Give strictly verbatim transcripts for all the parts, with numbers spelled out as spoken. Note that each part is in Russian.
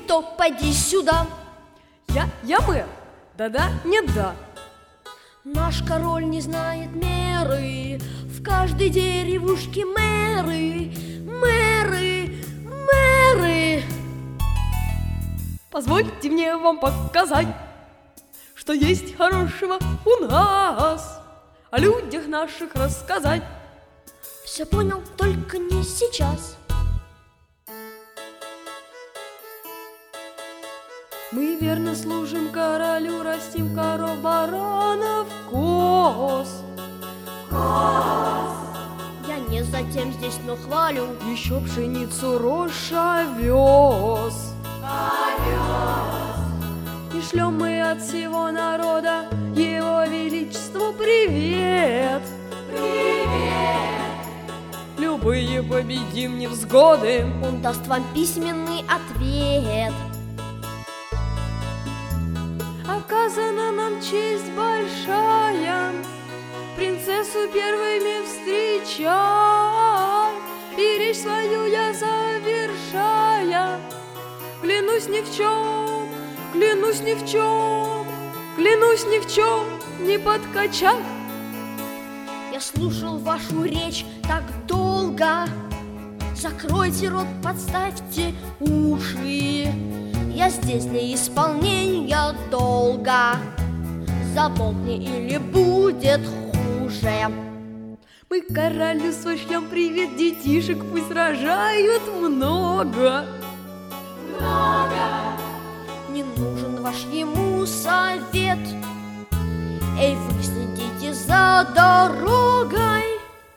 то поди сюда. Я, я мэр? Да-да, нет, да. Наш король не знает меры, в каждой деревушке мэры, мэры, мэры. Позвольте мне вам показать, что есть хорошего у нас, о людях наших рассказать. Все понял, только не сейчас. Мы верно служим королю, растим коров, баранов, коз. Коз. Я не затем здесь, но хвалю. Еще пшеницу, рожь, овес. Овес. И шлем мы от всего народа Его Величеству привет. Привет. Любые победим невзгоды, Он даст вам письменный ответ. Оказана нам честь большая принцессу первыми встречать. И речь свою я завершая, клянусь ни в чем, клянусь ни в чем, клянусь ни в чем не подкачать. Я слушал вашу речь так долго, закройте рот, подставьте уши. Я здесь для исполнения долга. Замолкни, или будет хуже. Мы королю свой шлем привет, детишек пусть рожают много. Много. Не нужен ваш ему совет. Эй, вы следите за дорогой.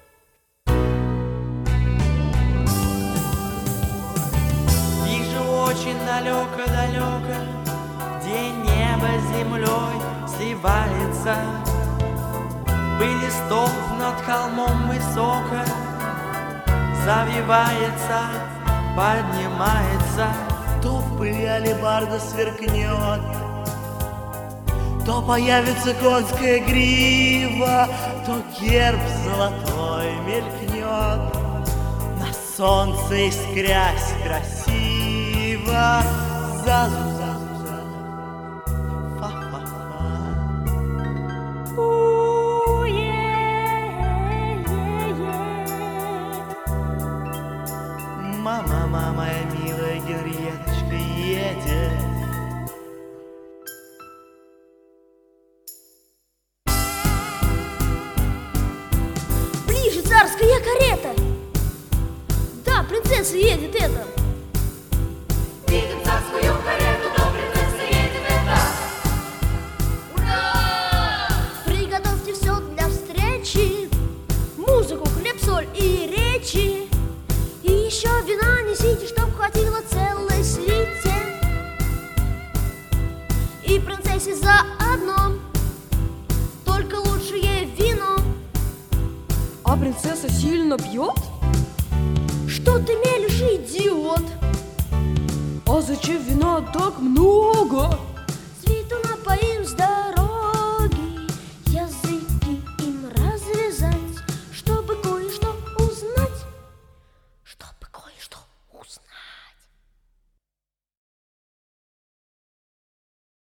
Вижу очень далеко-далеко, где небо с землей сливается. Пыль листов над холмом высоко завивается, поднимается. То в пыли алебарда сверкнет, то появится конская грива, то герб золотой мелькнет, на солнце искрясь красиво. Зазу-зазу-зазу, фа-фа-фа. Мама, мама, моя милая Генриеточка едет. Ближе, царская карета. Да, принцесса едет это. Видим царскую карету, но принцесса едет это. Ура! Приготовьте все для встречи, музыку, хлеб, соль и речи. И еще вина несите, чтоб хватило целой свите. И принцессе заодно, только лучше ей вино. А принцесса сильно пьет? Что ты мелешь, идиот? А зачем вина так много?